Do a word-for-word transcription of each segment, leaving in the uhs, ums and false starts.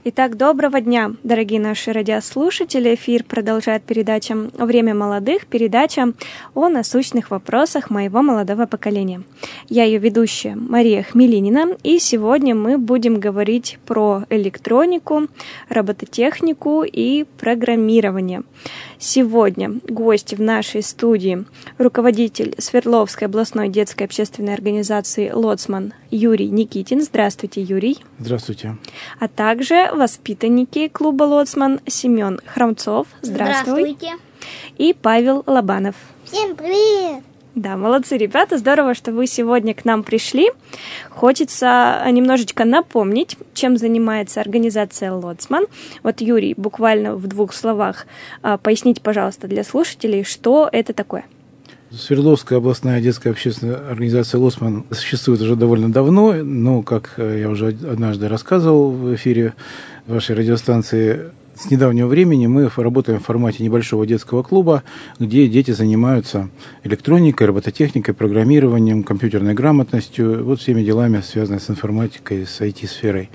Итак, доброго дня, дорогие наши радиослушатели. Эфир продолжает передача «Время молодых», передача о насущных вопросах моего молодого поколения. Я ее ведущая Мария Хмелинина, и сегодня мы будем говорить про электронику, робототехнику и программирование. Сегодня гости в нашей студии руководитель Свердловской областной детской общественной организации «Лоцман» Юрий Никитин. Здравствуйте, Юрий. Здравствуйте. А также воспитанники клуба «Лоцман» Семен Хромцов. Здравствуй. Здравствуйте. И Павел Лобанов. Всем привет! Да, молодцы, ребята, здорово, что вы сегодня к нам пришли. Хочется немножечко напомнить, чем занимается организация «Лоцман». Вот, Юрий, буквально в двух словах поясните, пожалуйста, для слушателей, что это такое. Свердловская областная детская общественная организация «Лоцман» существует уже довольно давно, но, как я уже однажды рассказывал в эфире вашей радиостанции, с недавнего времени мы работаем в формате небольшого детского клуба, где дети занимаются электроникой, робототехникой, программированием, компьютерной грамотностью, вот всеми делами, связанными с информатикой, с ай ти-сферой.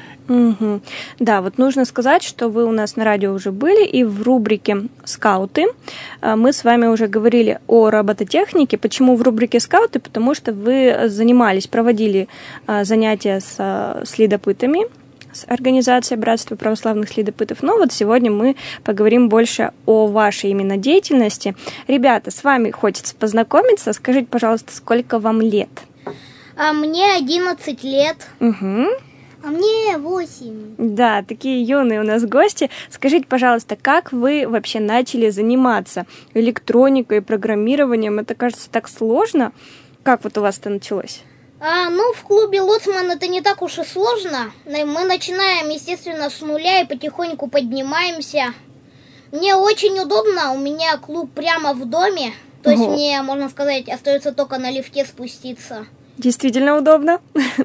Угу. Да, вот нужно сказать, что вы у нас на радио уже были, и в рубрике «Скауты» мы с вами уже говорили о робототехнике. Почему в рубрике «Скауты»? Потому что вы занимались, проводили занятия с следопытами, с организацией Братства православных следопытов. Но вот сегодня мы поговорим больше о вашей именно деятельности. Ребята, с вами хочется познакомиться. Скажите, пожалуйста, сколько вам лет? А мне одиннадцать лет. Угу. А мне восемь. Да, такие юные у нас гости. Скажите, пожалуйста, как вы вообще начали заниматься электроникой, программированием? Это, кажется, так сложно. Как вот у вас это началось? А, ну, в клубе «Лоцман» это не так уж и сложно. Мы начинаем, естественно, с нуля и потихоньку поднимаемся. Мне очень удобно, у меня клуб прямо в доме. То есть Ого. Мне, можно сказать, остается только на лифте спуститься. Действительно удобно.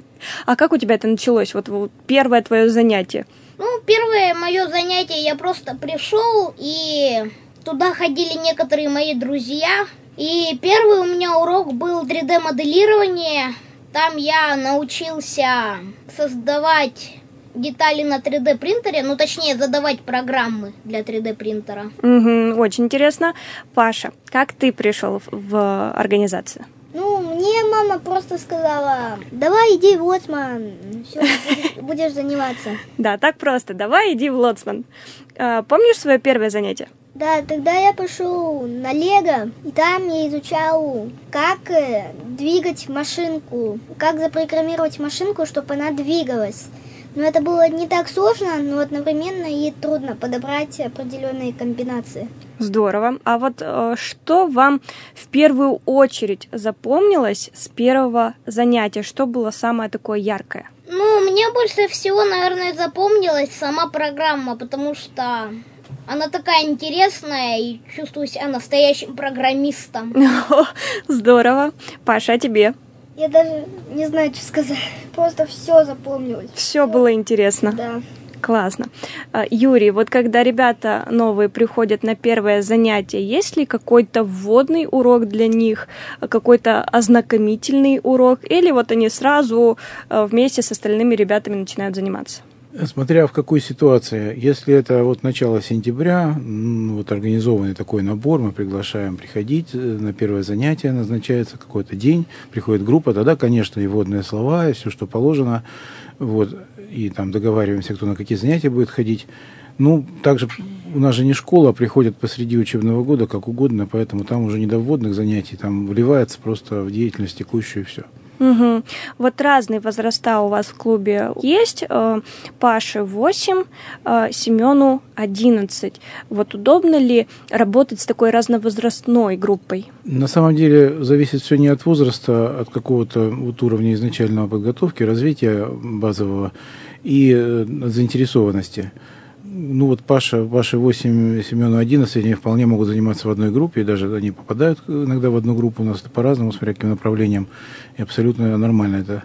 А как у тебя это началось? Вот, вот первое твое занятие. Ну, первое мое занятие, я просто пришел, и туда ходили некоторые мои друзья. И первый у меня урок был три дэ-моделирование. Там я научился создавать детали на три дэ-принтере, ну, точнее, задавать программы для три дэ-принтера. Угу, очень интересно. Паша, как ты пришел в организацию? Ну, мне мама просто сказала: давай иди в Лоцман, все, будешь, будешь заниматься. Да, так просто, давай иди в Лоцман. А, помнишь свое первое занятие? Да, тогда я пошел на Лего, и там я изучал, как двигать машинку, как запрограммировать машинку, чтобы она двигалась. Но это было не так сложно, но одновременно и трудно подобрать определенные комбинации. Здорово. А вот э, что вам в первую очередь запомнилось с первого занятия? Что было самое такое яркое? Ну, мне больше всего, наверное, запомнилась сама программа, потому что она такая интересная, и чувствую себя настоящим программистом. Здорово. Паша, а тебе? Я даже не знаю, что сказать. Просто все запомнилось. Все было интересно. Да. Классно. Юрий, вот когда ребята новые приходят на первое занятие, есть ли какой-то вводный урок для них, какой-то ознакомительный урок, или вот они сразу вместе с остальными ребятами начинают заниматься? Смотря в какой ситуации. Если это вот начало сентября, вот организованный такой набор, мы приглашаем приходить на первое занятие, назначается какой-то день, приходит группа, тогда, конечно, и вводные слова, и все, что положено, вот, и там договариваемся, кто на какие занятия будет ходить. Ну, также у нас же не школа, приходят посреди учебного года, как угодно, поэтому там уже не до вводных занятий, там вливается просто в деятельность текущую и все. Угу. Вот разные возраста у вас в клубе есть. Паше восемь, Семену одиннадцать. Вот удобно ли работать с такой разновозрастной группой? На самом деле зависит все не от возраста, от какого-то вот уровня изначального подготовки, развития базового и от заинтересованности. Ну вот Паша, Паше восемь, Семену одиннадцать, они вполне могут заниматься в одной группе, и даже они попадают иногда в одну группу, у нас это по-разному, смотря каким направлением, и абсолютно нормально это.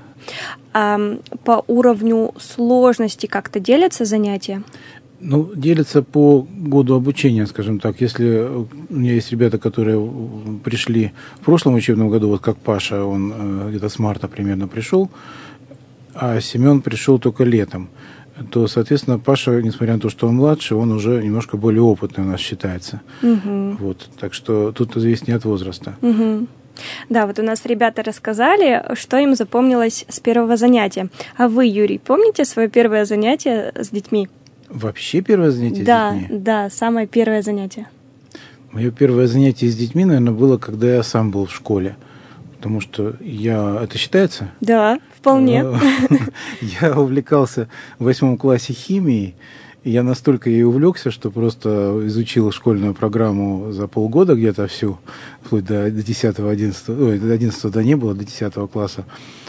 А по уровню сложности как-то делятся занятия? Ну, делятся по году обучения, скажем так. Если у меня есть ребята, которые пришли в прошлом учебном году, вот как Паша, он где-то с марта примерно пришел, а Семен пришел только летом. то, соответственно, Паша, несмотря на то, что он младше, он уже немножко более опытный у нас считается. Угу. Вот, так что тут зависит не от возраста. Угу. Да, вот у нас ребята рассказали, что им запомнилось с первого занятия. А вы, Юрий, помните свое первое занятие с детьми? Вообще первое занятие да, с детьми? Да, да, самое первое занятие. Мое первое занятие с детьми, наверное, было, когда я сам был в школе. Потому что я... Это считается? Да, вполне. Я увлекался в восьмом классе химией, и я настолько ей увлекся, что просто изучил школьную программу за полгода где-то всю, вплоть до десятого, одиннадцатого, ой, до одиннадцатого да не было, до десятого класса.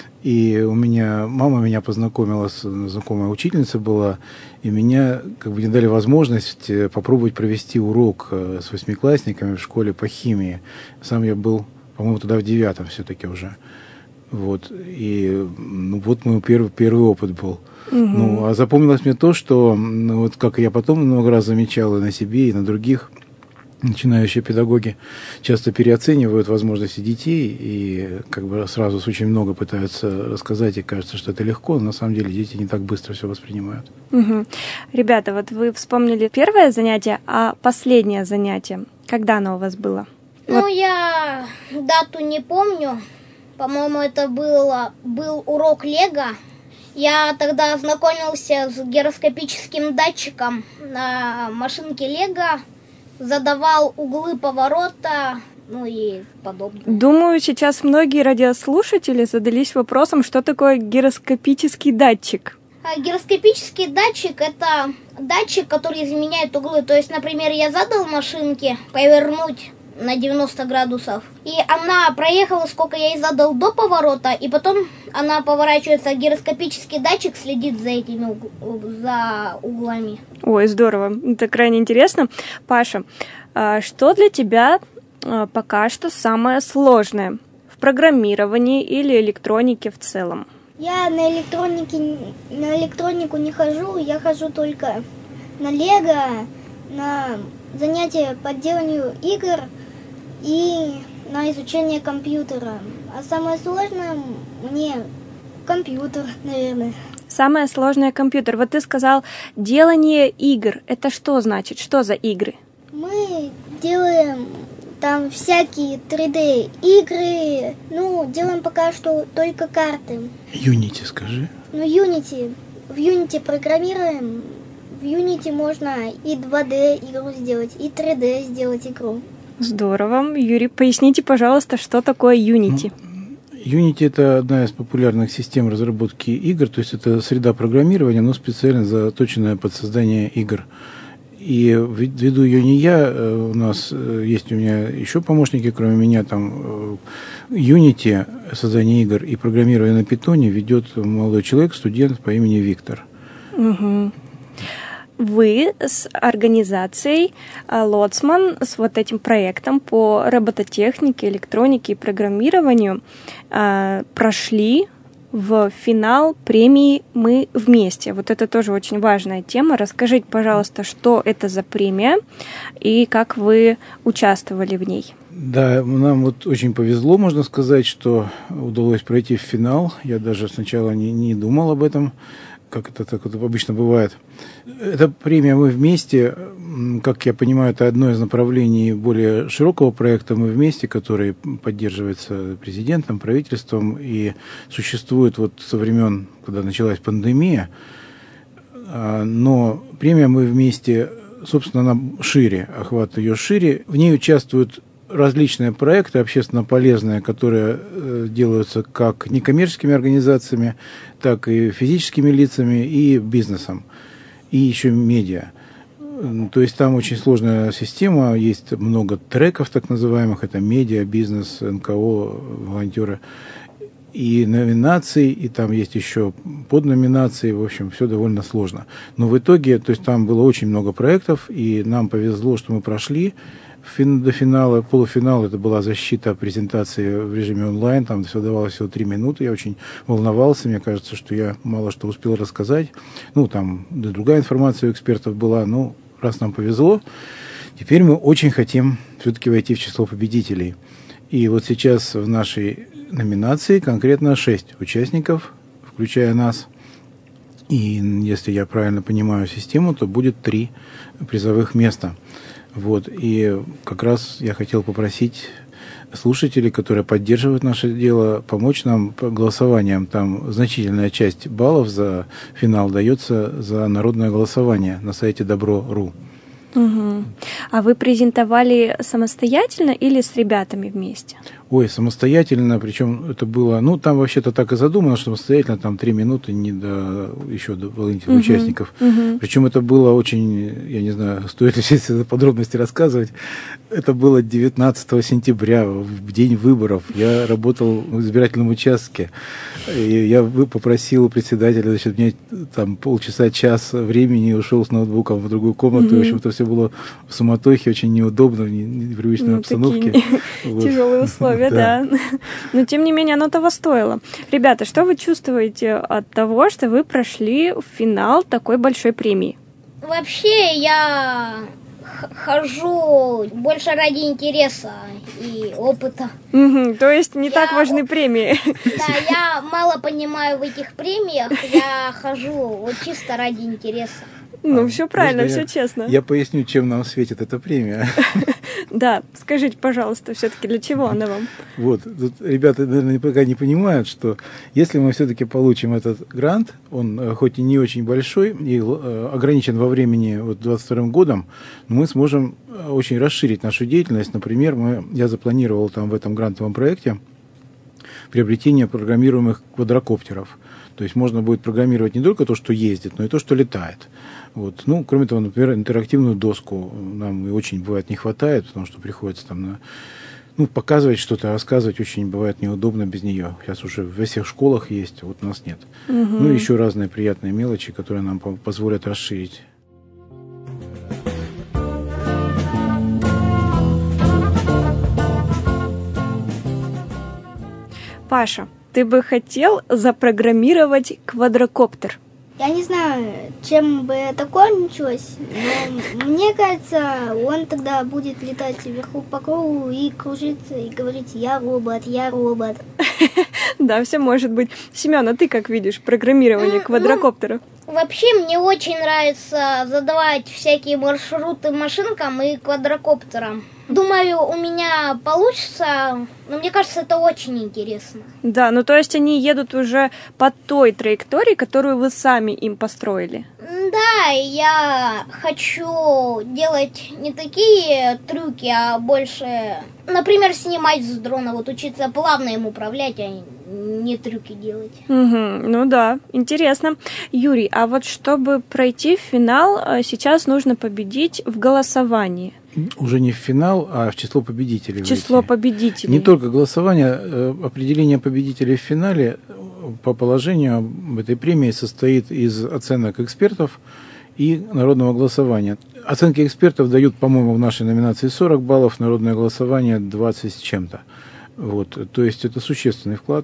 И у меня... Мама меня познакомила, с знакомая учительница была, и меня как бы не дали возможность попробовать провести урок с восьмиклассниками в школе по химии. Сам я был... По-моему, тогда в девятом все-таки уже. Вот. И ну, вот мой первый, первый опыт был. Угу. Ну, а запомнилось мне то, что, ну, вот как я потом много раз замечал и на себе, и на других, начинающие педагоги часто переоценивают возможности детей и как бы сразу очень много пытаются рассказать, и кажется, что это легко, но на самом деле дети не так быстро все воспринимают. Угу. Ребята, вот вы вспомнили первое занятие, а последнее занятие, когда оно у вас было? Ну, вот. Я дату не помню. По-моему, это было, был урок Лего. Я тогда ознакомился с гироскопическим датчиком на машинке Лего, задавал углы поворота, ну и подобное. Думаю, сейчас многие радиослушатели задались вопросом, что такое гироскопический датчик. А гироскопический датчик – это датчик, который изменяет углы. То есть, например, я задал машинке повернуть на девяносто градусов. И она проехала, сколько я ей задал до поворота, и потом она поворачивается, а гироскопический датчик следит за этими уг... за углами. Ой, здорово. Это крайне интересно. Паша, что для тебя пока что самое сложное в программировании или электронике в целом? Я на электронике, на электронику не хожу, я хожу только на Лего, на занятия по деланию игр и на изучение компьютера. А самое сложное мне компьютер, наверное. Самое сложное компьютер. Вот ты сказал делание игр. Это что значит? Что за игры? Мы делаем там всякие три дэ игры. Ну, делаем пока что только карты. Unity скажи. Ну, Unity. В Unity программируем. В Unity можно и два дэ игру сделать, и три дэ сделать игру. Здорово. Юрий, поясните, пожалуйста, что такое Unity? Unity – это одна из популярных систем разработки игр, то есть это среда программирования, но специально заточенная под создание игр. И ввиду ее не я, у нас есть у меня еще помощники, кроме меня, там Unity, создание игр и программирование на питоне ведет молодой человек, студент по имени Виктор. Угу. Вы с организацией Лоцман, с вот этим проектом по робототехнике, электронике и программированию прошли в финал премии «Мы вместе». Вот это тоже очень важная тема. Расскажите, пожалуйста, что это за премия и как вы участвовали в ней. Да, нам вот очень повезло, можно сказать, что удалось пройти в финал. Я даже сначала не, не думал об этом, как это так вот обычно бывает. Эта премия «Мы вместе», как я понимаю, это одно из направлений более широкого проекта «Мы вместе», который поддерживается президентом, правительством и существует вот со времен, когда началась пандемия. Но премия «Мы вместе», собственно, она шире, охват ее шире. В ней участвуют различные проекты общественно полезные, которые делаются как некоммерческими организациями, так и физическими лицами и бизнесом, и еще медиа. То есть там очень сложная система, есть много треков так называемых, это медиа, бизнес, эн ка о, волонтеры, и номинаций, и там есть еще подноминации, в общем, все довольно сложно. Но в итоге, то есть там было очень много проектов, и нам повезло, что мы прошли до финала. Полуфинал — это была защита презентации в режиме онлайн, там все давалось всего три минуты, я очень волновался, мне кажется, что я мало что успел рассказать. Ну, там да, другая информация у экспертов была, но раз нам повезло, теперь мы очень хотим все-таки войти в число победителей. И вот сейчас в нашей номинации конкретно шесть участников, включая нас. И если я правильно понимаю систему, то будет три призовых места. Вот. И как раз я хотел попросить слушателей, которые поддерживают наше дело, помочь нам по голосованиям. Там значительная часть баллов за финал дается за народное голосование на сайте добро точка ру. Угу. А вы презентовали самостоятельно или с ребятами вместе? Ой, самостоятельно, причем это было, ну, там вообще-то так и задумано, что самостоятельно, там три минуты не до еще до дополнительных uh-huh, участников. Uh-huh. Причем это было очень, я не знаю, стоит ли сейчас это подробности рассказывать, это было девятнадцатого сентября, в день выборов. Я работал в избирательном участке, и я попросил председателя, значит, мне там полчаса, час времени, ушел с ноутбуком в другую комнату, uh-huh. и, в общем-то, все было в суматохе, очень неудобно, в непривычной ну, обстановке. Вот. Тяжелые условия. Да. да. Но, тем не менее, оно того стоило. Ребята, что вы чувствуете от того, что вы прошли в финал такой большой премии? Вообще, я х- хожу больше ради интереса и опыта. Угу, то есть не я... так важны премии. Да, я мало понимаю в этих премиях, я хожу вот чисто ради интереса. Ну, а, все правильно, я, все честно. Я поясню, чем нам светит эта премия. Да, скажите, пожалуйста, все-таки для чего она вам? Вот, тут ребята, наверное, пока не понимают, что если мы все-таки получим этот грант, он хоть и не очень большой и ограничен во времени вот двадцать вторым годом, но мы сможем очень расширить нашу деятельность. Например, мы, я запланировал там в этом грантовом проекте приобретение программируемых квадрокоптеров. То есть можно будет программировать не только то, что ездит, но и то, что летает. Вот. Ну, кроме того, например, интерактивную доску нам и очень бывает не хватает, потому что приходится там на, ну, показывать что-то, рассказывать очень бывает неудобно без нее. Сейчас уже во всех школах есть, вот у нас нет. Угу. Ну и еще разные приятные мелочи, которые нам позволят расширить. Паша, ты бы хотел запрограммировать квадрокоптер? Я не знаю, чем бы это кончилось, но мне кажется, он тогда будет летать вверху по кругу и кружиться, и говорить «я робот, я робот». Да, все может быть. Семен, а ты как видишь программирование квадрокоптера? Вообще мне очень нравится задавать всякие маршруты машинкам и квадрокоптерам. Думаю, у меня получится, но мне кажется, это очень интересно. Да, ну то есть они едут уже по той траектории, которую вы сами им построили. Да, я хочу делать не такие трюки, а больше, например, снимать с дрона, вот учиться плавно им управлять, а не трюки делать. Угу, ну да, интересно. Юрий, а вот чтобы пройти в финал, сейчас нужно победить в голосовании. Уже не в финал, а в число победителей. В число выйти. победителей. Не только голосование, определение победителей в финале по положению этой премии состоит из оценок экспертов и народного голосования. Оценки экспертов дают, по-моему, в нашей номинации сорок баллов, народное голосование двадцать с чем-то. Вот, то есть это существенный вклад.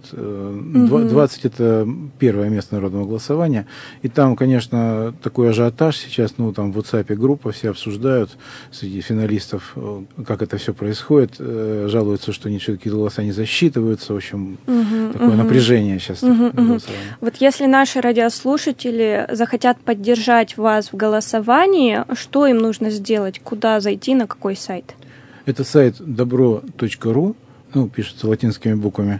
двадцать это первое место народного голосования. И там, конечно, такой ажиотаж сейчас, ну, там в WhatsApp группа, все обсуждают среди финалистов, как это все происходит, жалуются, что ничего, какие голоса не засчитываются. В общем, угу, такое угу. напряжение сейчас. Угу, угу. Вот если наши радиослушатели захотят поддержать вас в голосовании, что им нужно сделать? Куда зайти, на какой сайт? Это сайт добро точка ру. Ну, пишется латинскими буквами.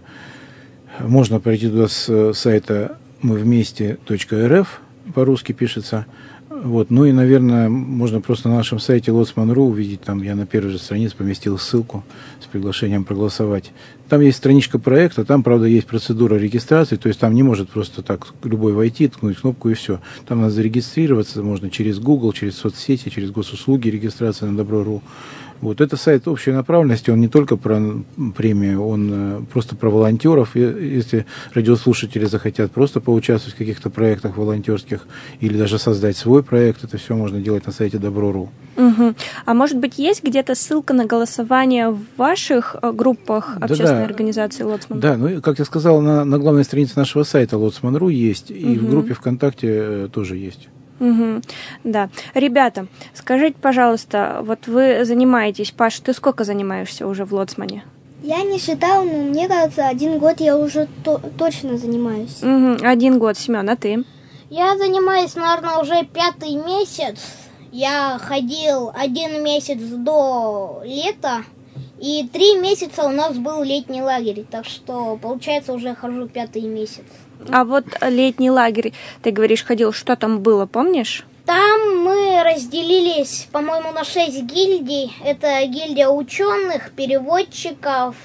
Можно пройти туда с сайта мы вместе точка эр эф, по-русски пишется. Вот. Ну и, наверное, можно просто на нашем сайте лоцман точка ру увидеть, там я на первой же странице поместил ссылку с приглашением проголосовать. Там есть страничка проекта, там, правда, есть процедура регистрации, то есть там не может просто так любой войти, ткнуть кнопку и все. Там надо зарегистрироваться, можно через Google, через соцсети, через госуслуги регистрация на добро точка ру. Вот. Это сайт общей направленности, он не только про премию, он просто про волонтеров. Если радиослушатели захотят просто поучаствовать в каких-то проектах волонтерских или даже создать свой проект, это все можно делать на сайте добро точка ру. Угу. А может быть, есть где-то ссылка на голосование в ваших группах общественной да, да. организации Лоцман? Да, ну, как я сказал, на, на главной странице нашего сайта лоцман точка ру есть, и угу. в группе ВКонтакте тоже есть. Угу, да. Ребята, скажите, пожалуйста, вот вы занимаетесь, Паш, ты сколько занимаешься уже в Лоцмане? Я не считала, но мне кажется, один год я уже то- точно занимаюсь. Угу, один год. Семен, а ты? Я занимаюсь, наверное, уже пятый месяц. Я ходил один месяц до лета, и три месяца у нас был летний лагерь, так что, получается, уже хожу пятый месяц. А вот летний лагерь, ты говоришь, ходил, что там было, помнишь? Там мы разделились, по-моему, на шесть гильдий. Это гильдия ученых, переводчиков,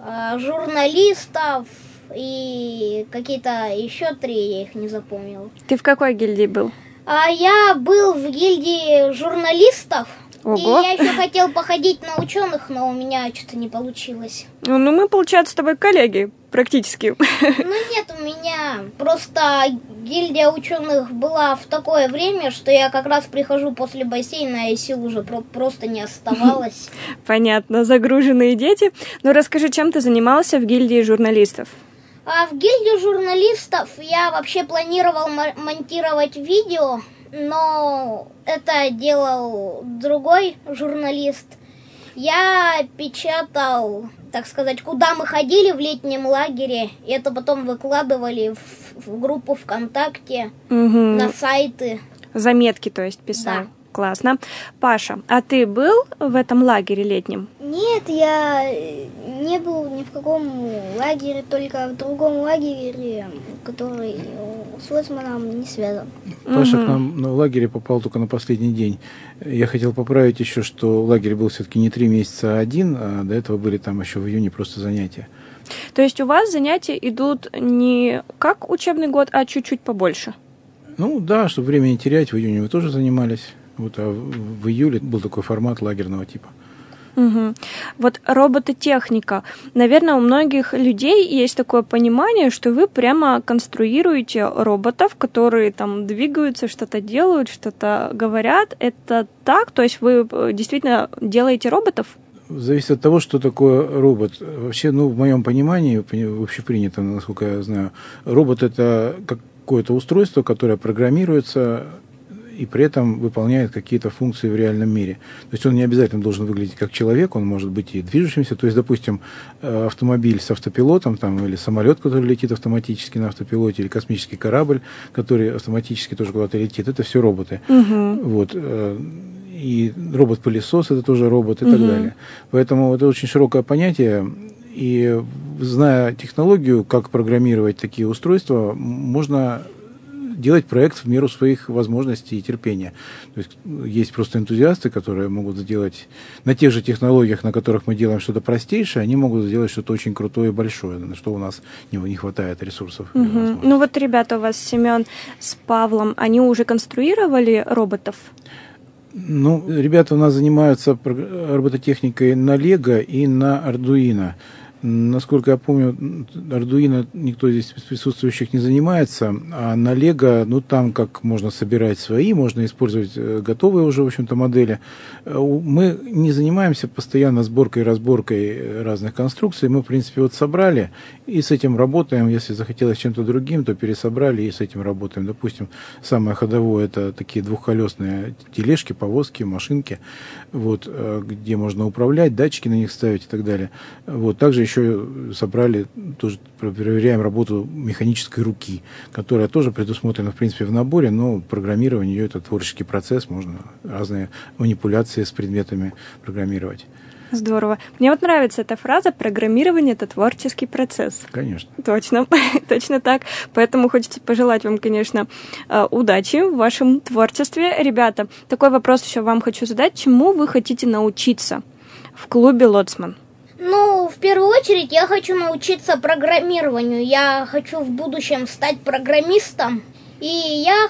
журналистов и какие-то еще три, я их не запомнил. Ты в какой гильдии был? А я был в гильдии журналистов. Ого. И я еще хотел походить на ученых, но у меня что-то не получилось. Ну, мы, получается, с тобой коллеги практически. Ну нет, у меня просто гильдия ученых была в такое время, что я как раз прихожу после бассейна, и сил уже про- просто не оставалось. Понятно, загруженные дети. Ну, расскажи, чем ты занимался в гильдии журналистов? А в гильдии журналистов я вообще планировал м- монтировать видео, но это делал другой журналист. Я печатал, так сказать, куда мы ходили в летнем лагере, и это потом выкладывали в, в группу ВКонтакте, Угу. на сайты. Заметки, то есть, писал. Да. Классно. Паша, а ты был в этом лагере летнем? Нет, я не был ни в каком лагере, только в другом лагере, который с Лоцманом не связан. Паша Мгм. к нам на лагере попал только на последний день. Я хотел поправить еще, что лагерь был все-таки не три месяца, а один, а до этого были там еще в июне просто занятия. То есть у вас занятия идут не как учебный год, а чуть-чуть побольше? Ну да, чтобы время не терять, в июне вы тоже занимались. Вот, а в, в июле был такой формат лагерного типа. Угу. Вот робототехника. Наверное, у многих людей есть такое понимание, что вы прямо конструируете роботов, которые там двигаются, что-то делают, что-то говорят. Это так? То есть вы действительно делаете роботов? Зависит от того, что такое робот. Вообще, ну, в моем понимании, вообще принято, насколько я знаю, робот — это какое-то устройство, которое программируется и при этом выполняет какие-то функции в реальном мире. То есть он не обязательно должен выглядеть как человек, он может быть и движущимся. То есть, допустим, автомобиль с автопилотом, там, или самолет, который летит автоматически на автопилоте, или космический корабль, который автоматически тоже куда-то летит, это все роботы. Угу. Вот. И робот-пылесос — это тоже робот и Угу. так далее. Поэтому это очень широкое понятие. И зная технологию, как программировать такие устройства, можно делать проект в меру своих возможностей и терпения. То есть есть просто энтузиасты, которые могут сделать на тех же технологиях, на которых мы делаем что-то простейшее, они могут сделать что-то очень крутое и большое, на что у нас не, не хватает ресурсов. Угу. Ну вот ребята у вас, Семен с Павлом, они уже конструировали роботов? Ну, ребята у нас занимаются робототехникой на Лего и на Ардуино. Насколько я помню, Ардуино никто здесь из присутствующих не занимается, а на Лего, ну, там как можно собирать свои, можно использовать готовые уже, в общем-то, модели. Мы не занимаемся постоянно сборкой и разборкой разных конструкций. Мы, в принципе, вот собрали и с этим работаем. Если захотелось чем-то другим, то пересобрали и с этим работаем. Допустим, самое ходовое — это такие двухколесные тележки, повозки, машинки, вот, где можно управлять, датчики на них ставить и так далее. Вот. Также еще собрали, тоже проверяем работу механической руки, которая тоже предусмотрена, в принципе, в наборе, но программирование ее — это творческий процесс, можно разные манипуляции с предметами программировать. Здорово. Мне вот нравится эта фраза: программирование — это творческий процесс. Конечно. Точно, точно так. Поэтому хочется пожелать вам, конечно, удачи в вашем творчестве. Ребята, такой вопрос еще вам хочу задать. Чему вы хотите научиться в клубе «Лоцман»? Ну, в первую очередь, я хочу научиться программированию. Я хочу в будущем стать программистом. И я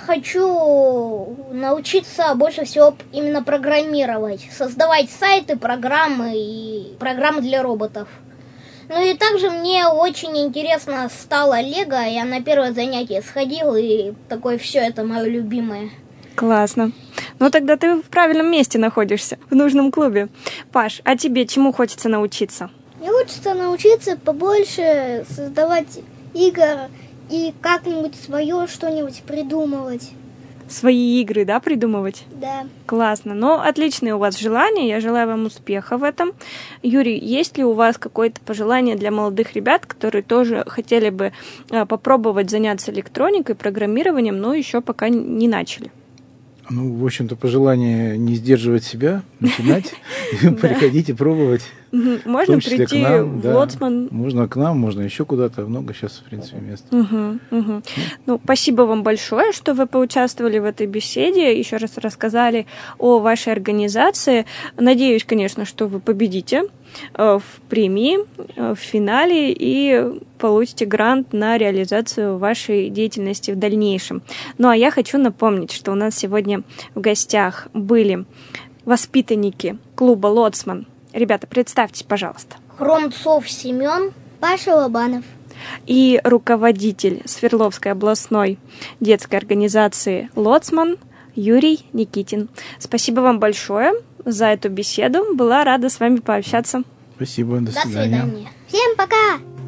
хочу научиться больше всего именно программировать. Создавать сайты, программы и программы для роботов. Ну и также мне очень интересно стало Лего. Я на первое занятие сходил, и такое все это мое любимое. Классно. Ну, тогда ты в правильном месте находишься, в нужном клубе. Паш, а тебе чему хочется научиться? Мне хочется научиться побольше создавать игр и как-нибудь свое что-нибудь придумывать. свои игры, да, придумывать? Да. Классно. Ну, отличные у вас желания. Я желаю вам успеха в этом. Юрий, есть ли у вас какое-то пожелание для молодых ребят, которые тоже хотели бы попробовать заняться электроникой, программированием, но еще пока не начали? Ну, в общем-то, пожелание не сдерживать себя, начинать, приходить и пробовать. Можно прийти в Лоцман. Можно к нам, можно еще куда-то. Много сейчас, в принципе, мест. Ну, спасибо вам большое, что вы поучаствовали в этой беседе. Еще раз рассказали о вашей организации. Надеюсь, конечно, что вы победите в премии, в финале и получите грант на реализацию вашей деятельности в дальнейшем. Ну, а я хочу напомнить, что у нас сегодня в гостях были воспитанники клуба «Лоцман». Ребята, представьтесь, пожалуйста. Хромцов Семен. Паша Лобанов. И руководитель Свердловской областной детской организации «Лоцман» Юрий Никитин. Спасибо вам большое за эту беседу. Была рада с вами пообщаться. Спасибо, до свидания. До свидания. Всем пока!